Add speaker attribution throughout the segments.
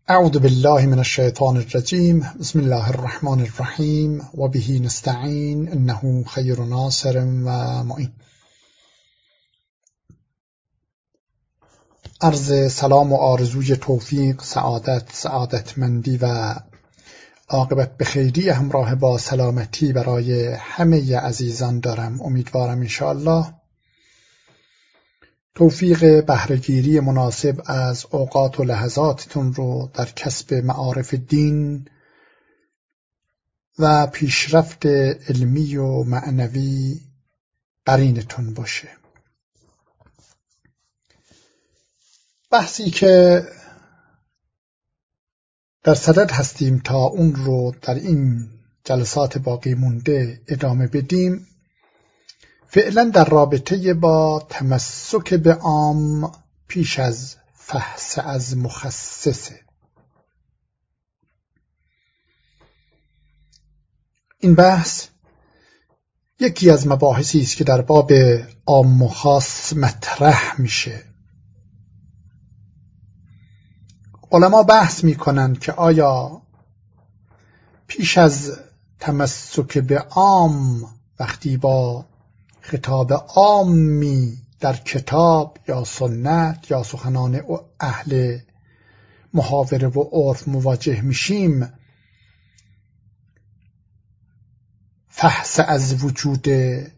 Speaker 1: اعوذ بالله من الشیطان الرجیم. بسم الله الرحمن الرحیم و به نستعین انه خیر ناصر و معین. عرض سلام و آرزوی توفیق، سعادتمندی و عاقبت بخیری همراه با سلامتی برای همه عزیزان دارم. امیدوارم انشاءالله توفیق بهره‌گیری مناسب از اوقات و لحظاتتون رو در کسب معارف دین و پیشرفت علمی و معنوی قرینتون باشه. بحثی که در صدد هستیم تا اون رو در این جلسات باقی مونده ادامه بدیم، فعلا در رابطه با تمسک به عام پیش از فحص از مخصصه. این بحث یکی از مباحثی است که در باب عام و خاص مطرح میشه. علما بحث میکنن که آیا پیش از تمسک به عام وقتی با خطاب عامی در کتاب یا سنت یا سخنان اهل محاوره و عرف مواجه میشیم، فحص از وجود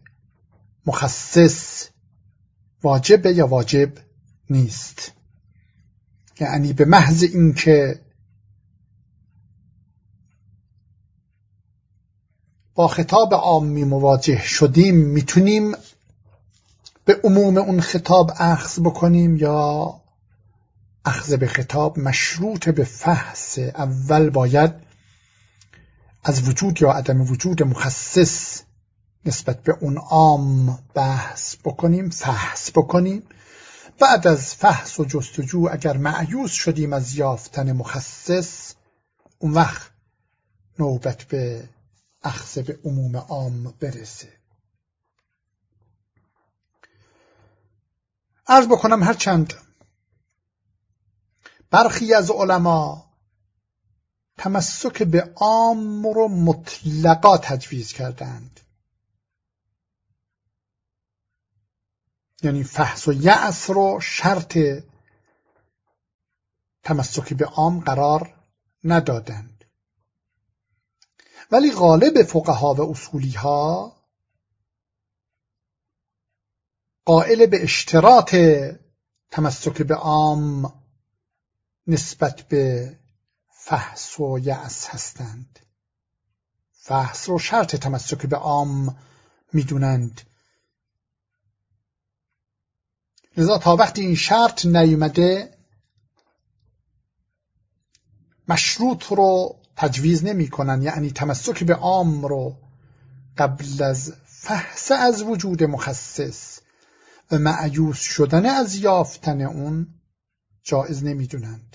Speaker 1: مخصص واجبه یا واجب نیست؟ یعنی به محض اینکه با خطاب عامی مواجه شدیم میتونیم به عموم اون خطاب اخذ بکنیم، یا اخذ به خطاب مشروط به فحص؟ اول باید از وجود یا عدم وجود مخصص نسبت به اون عام بحث بکنیم، فحص بکنیم. بعد از فحص و جستجو اگر مأیوس شدیم از یافتن مخصص، اون وقت نوبت به اخذ به عموم عام برسه. عرض بکنم هرچند برخی از علما تمسک به عام رو مطلقا تجویز کردند، یعنی فحص و یأس رو شرط تمسک به عام قرار ندادند، ولی غالب فقها و اصولی ها قائل به اشتراط تمسک به عام نسبت به فحص و یأس هستند. فحص رو شرط تمسک به عام میدونند. لذا تا وقتی این شرط نیامده مشروط رو تجویز نمی کنن، یعنی تمسک به عام رو قبل از فحص از وجود مخصص و مأیوس شدن از یافتن اون جایز نمی دونند.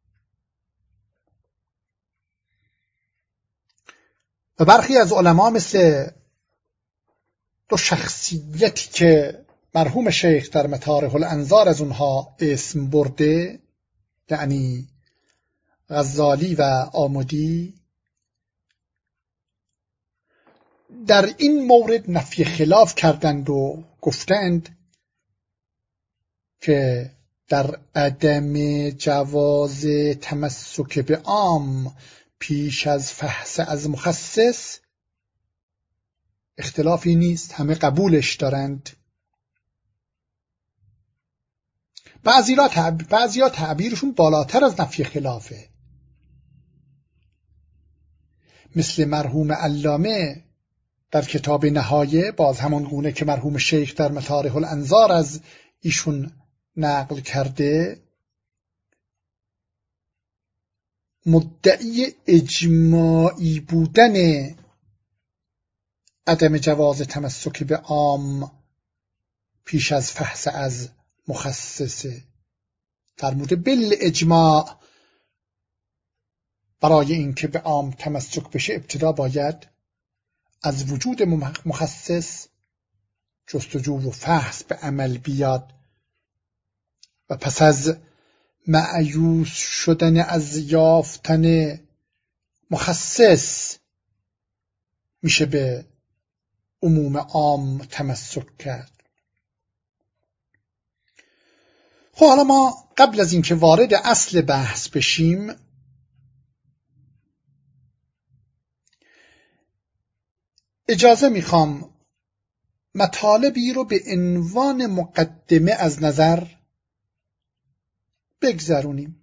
Speaker 1: و برخی از علما مثل دو شخصیتی که مرحوم شیخ در مطارح الانظار از اونها اسم برده، یعنی غزالی و آمدی، در این مورد نفی خلاف کردند و گفتند که در عدم جواز تمسک به عام پیش از فحص از مخصص اختلافی نیست، همه قبولش دارند. بعضی‌ها تعبیرشون بالاتر از نفی خلافه، مثل مرحوم علامه در کتاب نهایه، باز همان گونه که مرحوم شیخ در مطارح الانظار از ایشون نقل کرده، مدعی اجماعی بودن عدم جواز تمسک به عام پیش از فحص از مخصصه. فرموده بالاجماع برای اینکه به عام تمسک بشه ابتدا باید از وجود مخصص جستجو و فحص به عمل بیاد و پس از مأیوس شدن از یافتن مخصص میشه به عموم عام تمسک کرد. خب حالا ما قبل از اینکه وارد اصل بحث بشیم اجازه میخوام مطالبی رو به عنوان مقدمه از نظر بگذرونیم.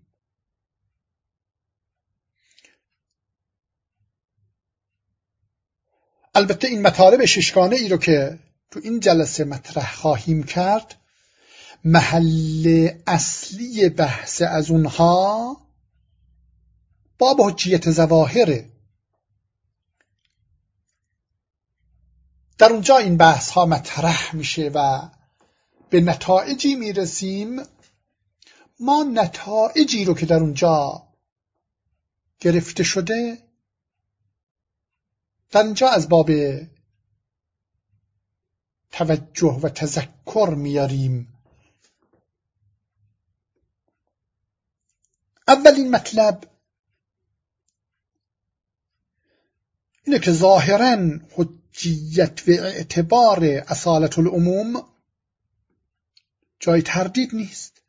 Speaker 1: البته این مطالب ششگانه ای رو که تو این جلسه مطرح خواهیم کرد محل اصلی بحث از اونها باب حجیت ظواهره. در اونجا این بحث ها مطرح میشه و به نتایجی میرسیم. ما نتایجی رو که در اونجا گرفته شده در اینجا از باب توجه و تذکر میاریم. اولین مطلب اینه که ظاهراً حجیت و اعتبار اصالت العموم جای تردید نیست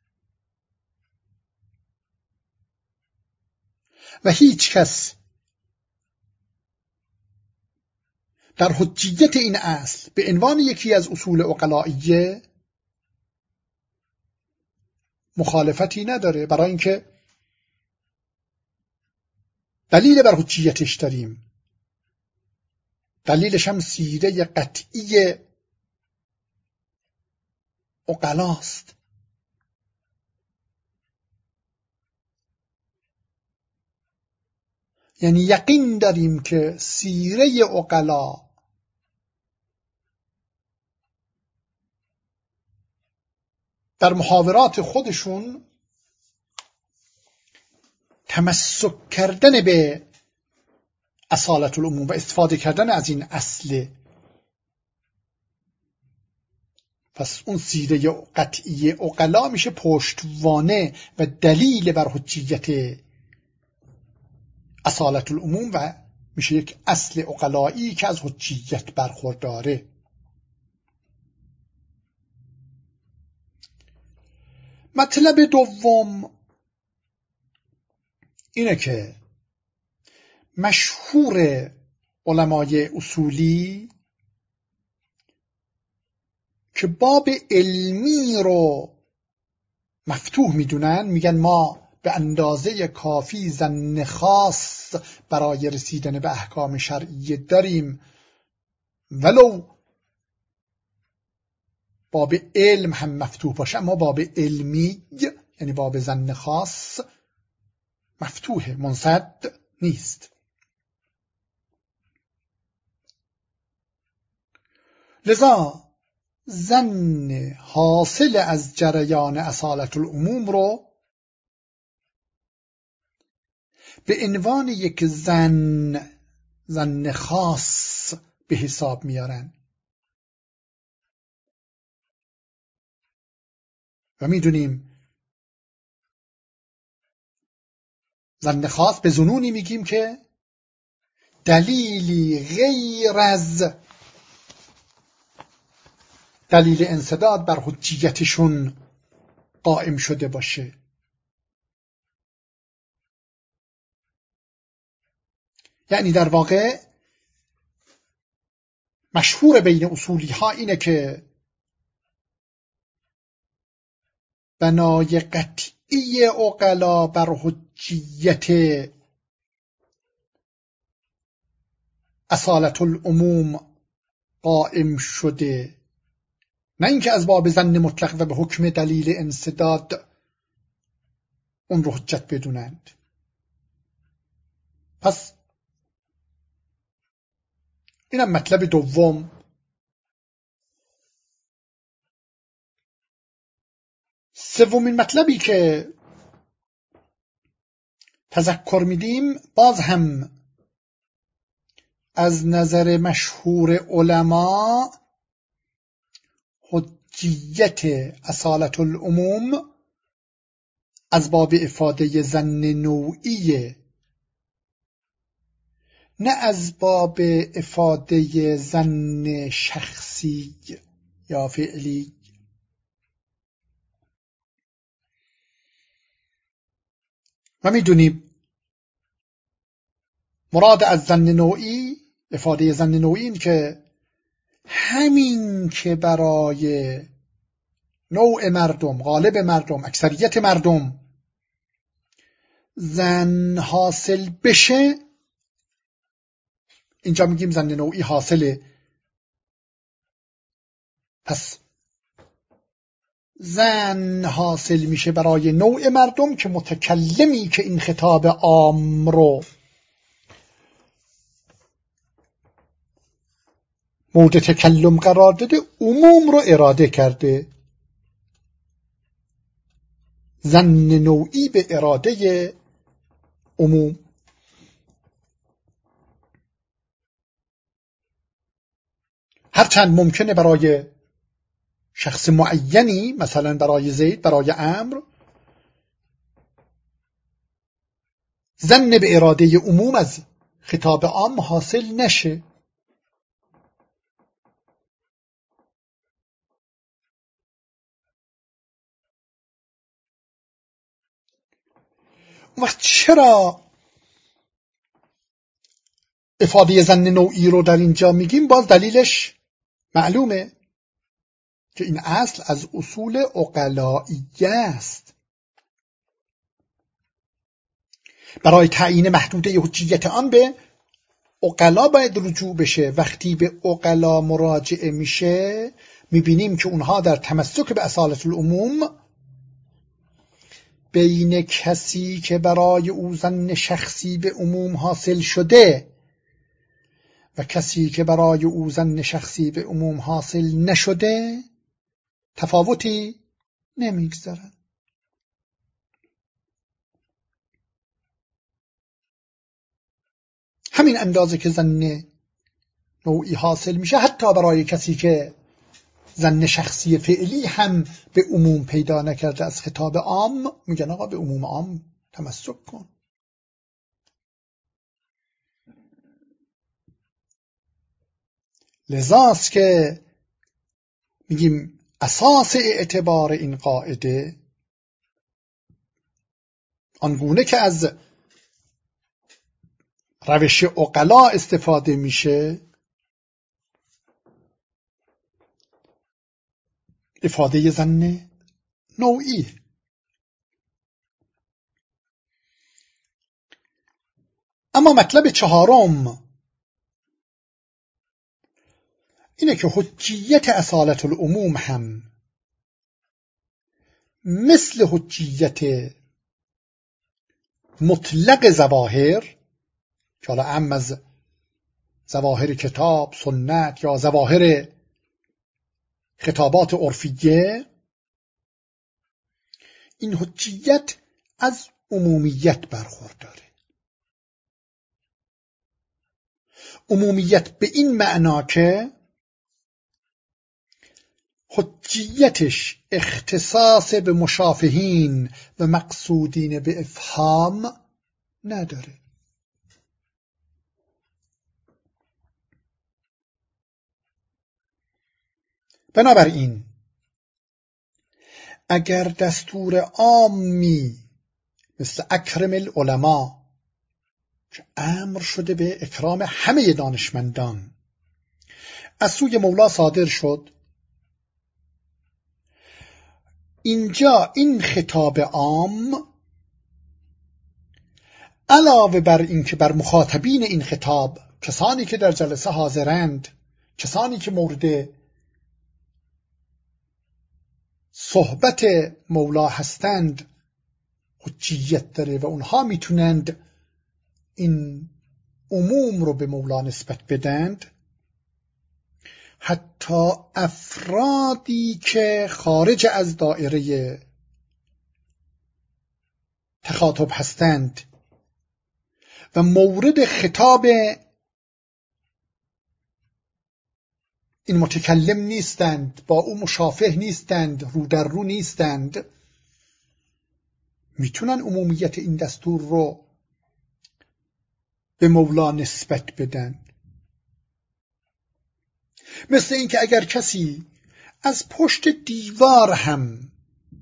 Speaker 1: و هیچ کس در حجیت این اصل به عنوان یکی از اصول عقلائیه مخالفتی نداره، برای اینکه دلیل بر حجیتش داریم. دلیلش هم سیره قطعی عقلاست. یعنی یقین داریم که سیره عقلا در محاورات خودشون تمسک کردن به اصالت العموم و استفاده کردن از این اصل. پس اون سیره قطعی عقلا میشه پشتوانه و دلیل بر حجیت اصالت العموم و میشه یک اصل عقلایی که از حجیت برخورداره. مطلب دوم اینه که مشهور علمای اصولی که باب علمی رو مفتوح میدونن میگن ما به اندازه کافی ظن خاص برای رسیدن به احکام شرعی داریم، ولو باب علم هم مفتوح باشه اما باب علمی یعنی باب ظن خاص مفتوحه، منسد نیست. لذا ظن حاصل از جریان اصالت العموم رو به عنوان یک ظن خاص به حساب میارن و میدونیم ظن خاص به ظنونی میگیم که دلیلی غیر از دلیل انسداد بر حجیتشون قائم شده باشه. یعنی در واقع مشهور بین اصولی ها اینه که بنای قطعی عقلا بر حجیت اصالت العموم قائم شده، نه اینکه از باب ظن مطلق و به حکم دلیل انسداد اون رو حجت بدونند. پس اینم مطلب دوم. سومین مطلبی که تذکر میدیم باز هم از نظر مشهور علما حجیت اصالت العموم از باب افاده ظن نوعیه، نه از باب افاده ظن شخصی یا فعلی. و میدونیم مراد از ظن نوعی، افاده ظن نوعی، این که همین که برای نوع مردم، غالب مردم، اکثریت مردم ظن حاصل بشه، اینجا میگیم ظن نوعی حاصله. پس ظن حاصل میشه برای نوع مردم که متکلمی که این خطاب عام رو مورد تکلم قرار داده عموم رو اراده کرده. ظن نوعی به اراده عموم. هرچند ممکنه برای شخص معینی، مثلا برای زید، برای عمرو، ظن به اراده عموم از خطاب عام حاصل نشه. وقت چرا افاده ظن نوعی رو در اینجا میگیم؟ باز دلیلش معلومه که این اصل از اصول عقلائیه است. برای تعیین محدوده حجیت آن به عقلا باید رجوع بشه. وقتی به عقلا مراجعه میشه میبینیم که اونها در تمسک به اصالت العموم بین کسی که برای او ظن شخصی به عموم حاصل شده و کسی که برای او ظن شخصی به عموم حاصل نشده تفاوتی نمیگذارن. همین اندازه که ظن نوعی حاصل میشه حتی برای کسی که ظن شخصی فعلی هم به عموم پیدا نکرده از خطاب عام، میگن آقا به عموم عام تمسک کن. لذاست که میگیم اساس اعتبار این قاعده آنگونه که از روش عقلا استفاده میشه افاده ظن نوعی. اما مطلب چهارم اینه که حجیت اصالت العموم هم مثل حجیت مطلق ظواهر که حالا عام از ظواهر کتاب، سنت یا ظواهر خطابات عرفیه، این حجیت از عمومیت برخورداره. عمومیت به این معنا که حجیتش اختصاص به مشافهین و مقصودین به افهام نداره. بنابراین اگر دستور عامی مثل اکرم العلماء که امر شده به اکرام همه دانشمندان از سوی مولا صادر شد، اینجا این خطاب عام علاوه بر این که بر مخاطبین این خطاب، کسانی که در جلسه حاضرند، کسانی که مورد صحبت مولا هستند، حجیت داره و اونها میتونند این عموم رو به مولا نسبت بدند. حتی افرادی که خارج از دائره تخاطب هستند و مورد خطاب این متکلم نیستند، با او مشافه نیستند، رو در رو نیستند، میتونن عمومیت این دستور رو به مولا نسبت بدن. مثل اینکه اگر کسی از پشت دیوار هم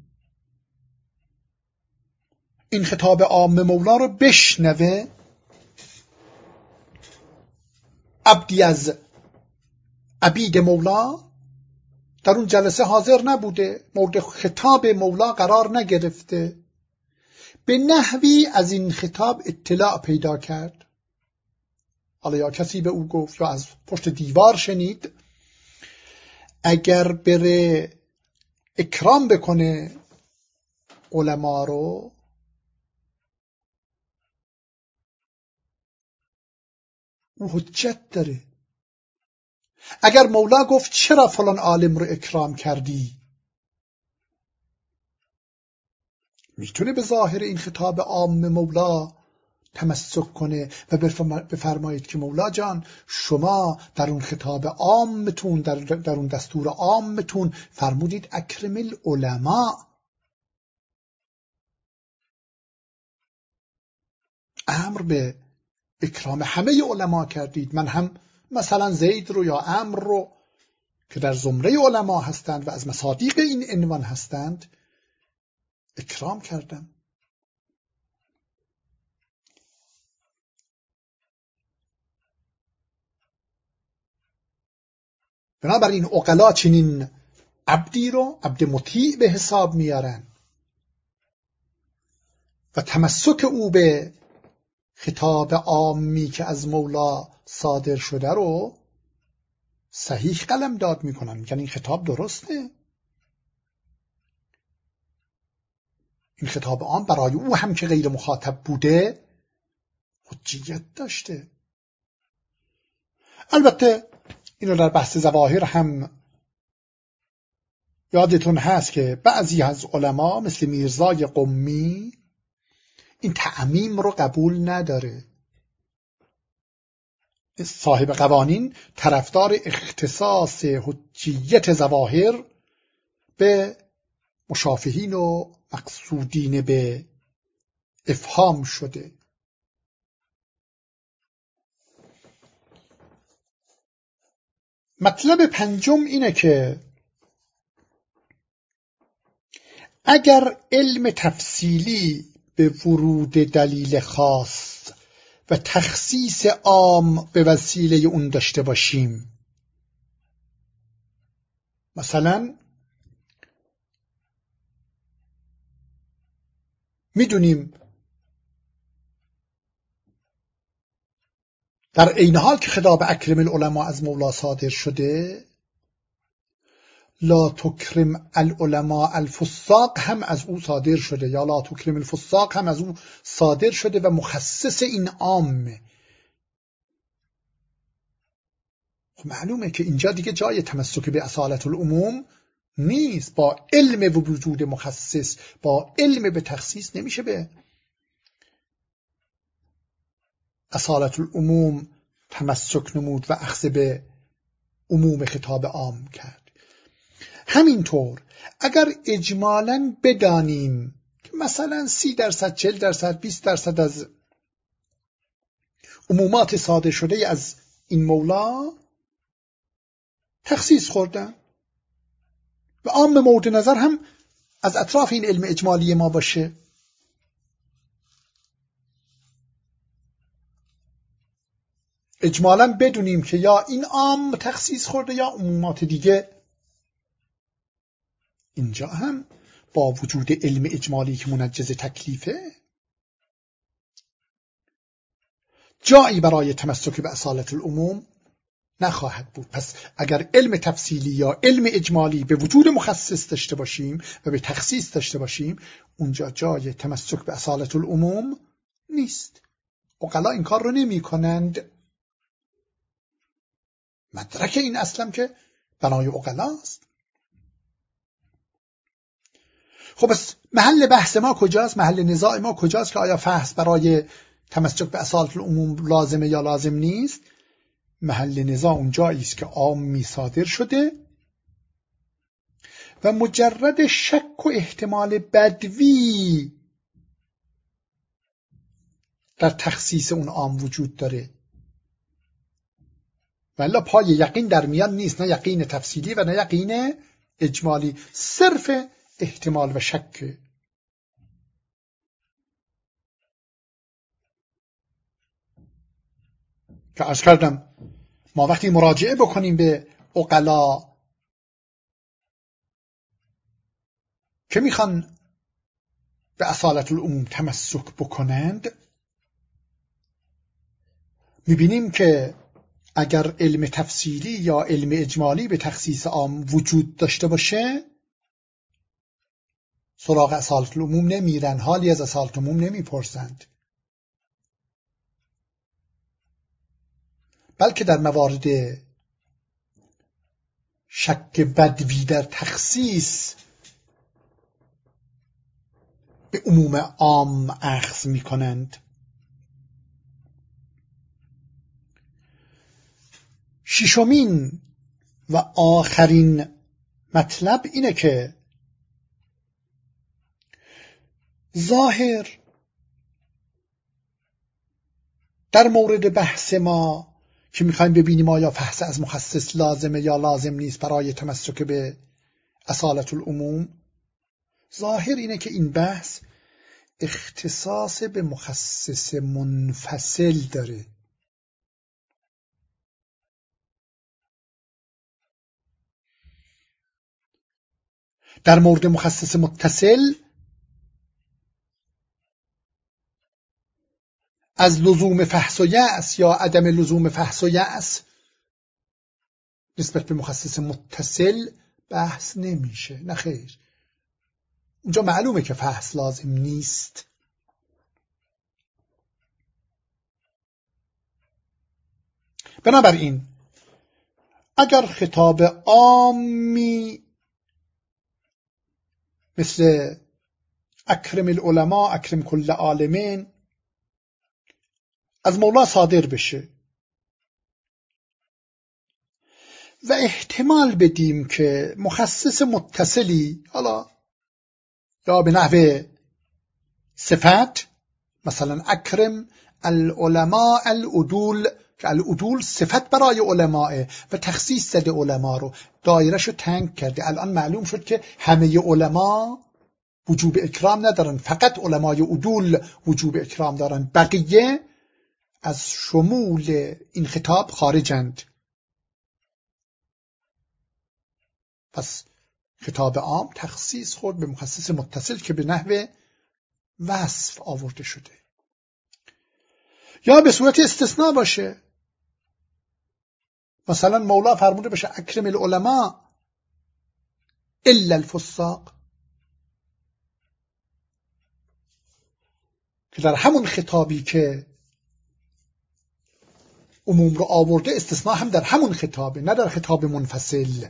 Speaker 1: این خطاب عام مولا رو بشنوه، عبدی از عبید مولا در اون جلسه حاضر نبوده، مورد خطاب مولا قرار نگرفته، به نحوی از این خطاب اطلاع پیدا کرد، حالا یا کسی به او گفت یا از پشت دیوار شنید، اگر بره اکرام بکنه علما رو، او حجت داره. اگر مولا گفت چرا فلان عالم رو اکرام کردی، میتونه به ظاهر این خطاب عام مولا تمسک کنه و بفرمایید که مولا جان شما در اون خطاب عامتون، در اون دستور عامتون فرمودید اکرم العلماء، امر به اکرام همه علما کردید، من هم مثلا زید رو یا عمرو رو که در زمره علما هستند و از مصادیق این عنوان هستند اکرام کردم. بنابراین عقلا چنین عبدی رو عبد مطیع به حساب میارن و تمسک او به خطاب عامی که از مولا صادر شده رو صحیح قلم داد میکنن، میگن این خطاب درسته، این خطاب عام برای او هم که غیر مخاطب بوده حجیت داشته. البته اینو در بحث ظواهر هم یادتون هست که بعضی از علما مثل میرزای قمی این تعمیم رو قبول نداره. صاحب قوانین طرفدار اختصاص حجیت ظواهر به مشافهین و مقصودین به افهام شده. مطلب پنجم اینه که اگر علم تفصیلی به ورود دلیل خاص و تخصیص عام به وسیله اون داشته باشیم، مثلا میدونیم در عین حال که خطاب اکرم العلماء از مولا صادر شده، لا تکرم العلماء الفساق هم از او صادر شده، یا لا تکرم الفساق هم از او صادر شده و مخصص این عامه. معلومه که اینجا دیگه جای تمسک به اصالت العموم نیست. با علم وجود مخصص، با علم به تخصیص نمیشه به اصالت العموم تمسک نمود و اخذ به عموم خطاب عام کرد. همینطور اگر اجمالاً بدانیم که مثلا 30%، 40%، 20% از عمومات صادر شده از این مولا تخصیص خوردن و عام مورد نظر هم از اطراف این علم اجمالی ما باشه، اجمالاً بدونیم که یا این عام تخصیص خورده یا عمومات دیگه، اینجا هم با وجود علم اجمالی که منجز تکلیفه جایی برای تمسک به اصالت العموم نخواهد بود. پس اگر علم تفصیلی یا علم اجمالی به وجود مخصص داشته باشیم و به تخصیص داشته باشیم، اونجا جای تمسک به اصالت العموم نیست. عقلا این کار رو نمی کنند. مدرک این اصلم که بنای عقلاست. خب بس محل بحث ما کجاست؟ محل نزاع ما کجاست که آیا فحص برای تمسک به اصالت العموم لازمه یا لازم نیست؟ محل نزاع اونجایی است که عامی صادر شده و مجرد شک و احتمال بدوی در تخصیص اون عام وجود داره، ولی پای یقین در میان نیست، نه یقین تفصیلی و نه یقین اجمالی، صرف احتمال و شک. که عرض کردم ما وقتی مراجعه بکنیم به عقلا که میخوان به اصالت العموم تمسک بکنند، میبینیم که اگر علم تفصیلی یا علم اجمالی به تخصیص عام وجود داشته باشه، سراغ اصالت العموم نمیرن، حالی از اصالت العموم نمیپرسند، بلکه در موارد شک بدوی در تخصیص به عموم عام اخذ میکنند. ششمین و آخرین مطلب اینه که ظاهر در مورد بحث ما که میخوایم ببینیم آیا فحص از مخصص لازمه یا لازم نیست برای تمسک به اصالت العموم، ظاهر اینه که این بحث اختصاص به مخصص منفصل داره. در مورد مخصص متصل از لزوم فحص و یأس یا عدم لزوم فحص و یأس نسبت به مخصص متصل بحث نمیشه، نه خیر، اونجا معلومه که فحص لازم نیست. بنابراین اگر خطاب عامی مثل اکرم العلماء اکرم کل عالمین از مولا صادر بشه و احتمال بدیم که مخصص متصلی، حالا یا به نحو صفت، مثلا اکرم العلماء العدول، که العدول صفت برای علماء و تخصیص زده علما رو، دایرهشو تنگ کرده. الان معلوم شد که همه علما وجوب اکرام ندارن، فقط علمای عدول وجوب اکرام دارن، بقیه از شمول این خطاب خارجند. پس خطاب عام تخصیص خورد به مخصص متصل که به نحو وصف آورده شده، یا به صورت استثناء باشه، مثلا مولا فرموده باشه اکرم العلماء الا الفساق، که در همون خطابی که عموم رو آورده استثناء هم در همون خطابه، نه در خطاب منفصل.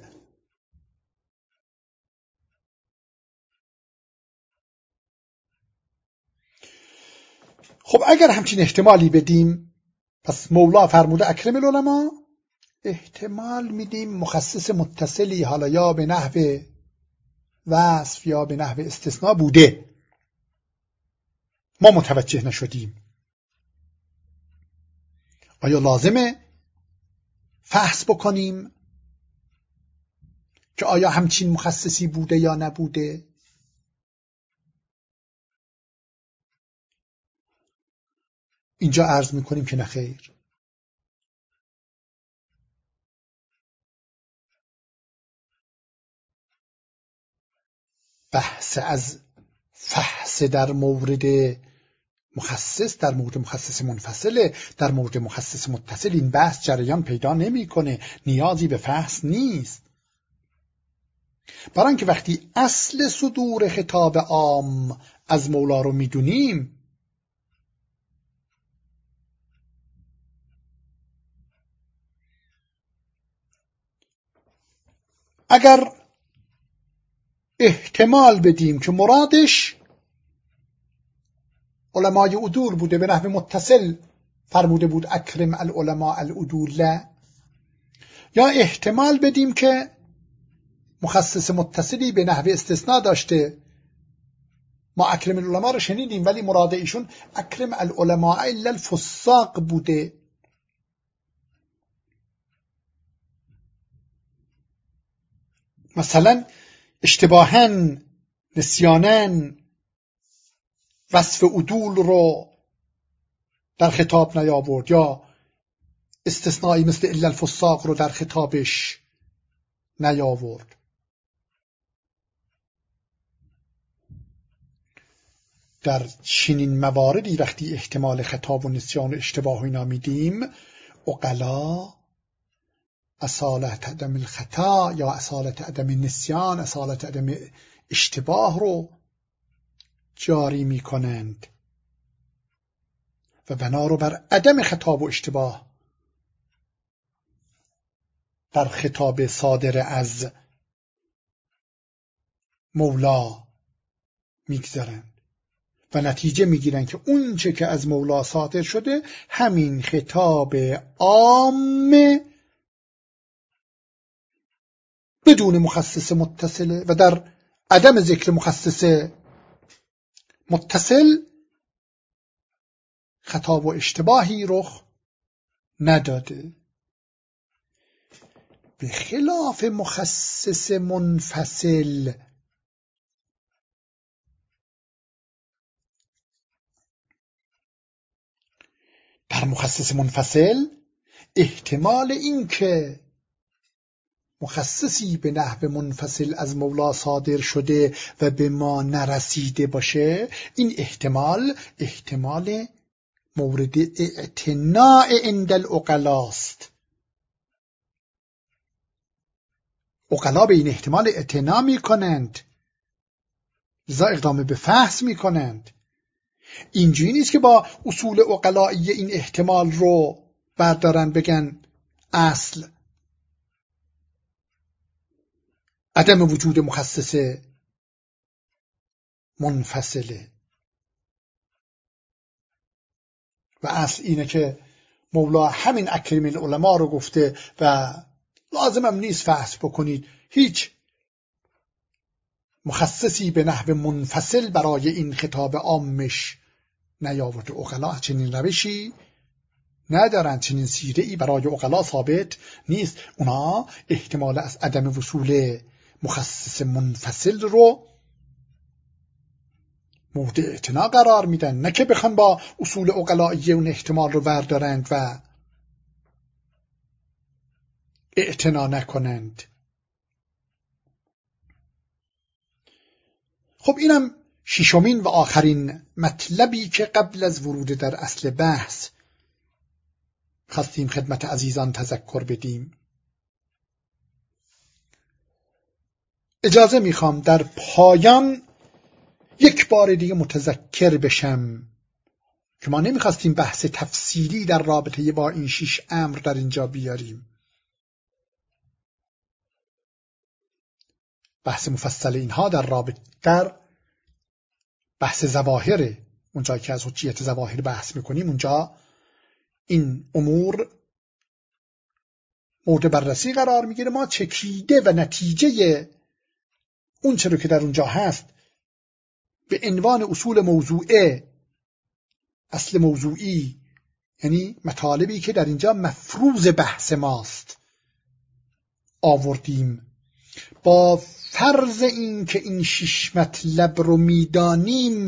Speaker 1: خب اگر همچین احتمالی بدیم، پس مولا فرموده اکرم العلماء، احتمال میدیم مخصص متصلی حالا یا به نحو وصف یا به نحو استثناء بوده، ما متوجه نشدیم. آیا لازمه فحص بکنیم که آیا همچین مخصصی بوده یا نبوده؟ اینجا عرض میکنیم که نخیر. بحث از فحص در مورد مخصص، در مورد مخصص منفصله، در مورد مخصص متصل، این بحث جریان پیدا نمیکنه، نیازی به فحص نیست. برای اینکه وقتی اصل صدور خطاب عام از مولا رو میدونیم، اگر احتمال بدیم که مرادش علمای عدول بوده، به نحو متصل فرموده بود اکرم العلماء العدول، یا احتمال بدیم که مخصص متصلی به نحو استثناء داشته ما اکرم العلماء رو شنیدیم، ولی مراد ایشون اکرم العلماء الا الفساق بوده. مثلا اشتباهاً، نسیاناً وصف عدول رو در خطاب نیاورد، یا استثنایی مثل الا الفساق رو در خطابش نیاورد. در چنین مواردی وقتی احتمال خطاب و نسیان و اشتباه اینا میدیم، عقلا اصالت عدم الخطا یا اصالت عدم نسیان، اصالت عدم اشتباه رو جاری میکنند و بنا رو بر عدم خطاب و اشتباه در خطاب صادر از مولا میگذارند و نتیجه میگیرن که اون چه که از مولا صادر شده همین خطاب عام بدون مخصص متصله و در عدم ذکر مخصص متصل خطاب و اشتباهی رخ نداده، به خلاف مخصص منفصل. در مخصص منفصل احتمال این که مخصصی به نحو منفصل از مولا صادر شده و به ما نرسیده باشه، این احتمال مورد اعتناء عند العقلاست. عقلا به این احتمال اعتنا می کنند، لذا اقدام به فحص می کنند. اینجوری نیست که با اصول عقلایی این احتمال رو بردارن بگن اصل عدم وجود مخصص منفصله و اصل اینه که مولا همین اکرم العلماء رو گفته و لازم هم نیست فحص بکنید، هیچ مخصصی به نحو منفصل برای این خطاب عامش نیاورده. عقلا چنین روشی ندارن، چنین سیره‌ای برای عقلا ثابت نیست. اونا احتمال از عدم وصول مخصص منفصل رو مورد اعتنا قرار میدن، نه که بخوان با اصول عقلایی اون احتمال رو بردارند و اعتنا نکنند. خب اینم ششمین و آخرین مطلبی که قبل از ورود در اصل بحث خواستیم خدمت عزیزان تذکر بدیم. اجازه میخوام در پایان یک بار دیگه متذکر بشم که ما نمیخواستیم بحث تفصیلی در رابطه با این 6 امر در اینجا بیاریم. بحث مفصل اینها در بحث ظواهر، اونجا که از حجیت ظواهر بحث میکنیم، اونجا این امور مورد بررسی قرار میگیره. ما چکیده و نتیجه اون چرا که در اونجا هست به عنوان اصول موضوعه، اصل موضوعی، یعنی مطالبی که در اینجا مفروض بحث ماست، آوردیم. با فرض این که این 6 مطلب رو میدانیم،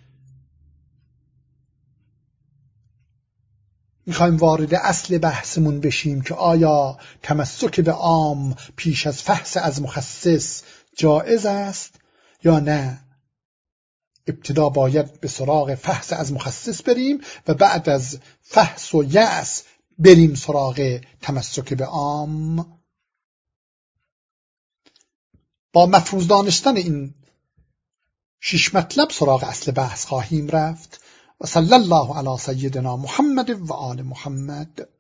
Speaker 1: میخوایم وارد اصل بحثمون بشیم که آیا تمسک به عام پیش از فحص از مخصص جائز است یا نه. ابتدا باید به سراغ فحص از مخصص بریم و بعد از فحص و یأس بریم سراغ تمسک به عام. با مفروض دانستن این 6 مطلب سراغ اصل بحث خواهیم رفت. و صلی الله علی سیدنا محمد و آل محمد.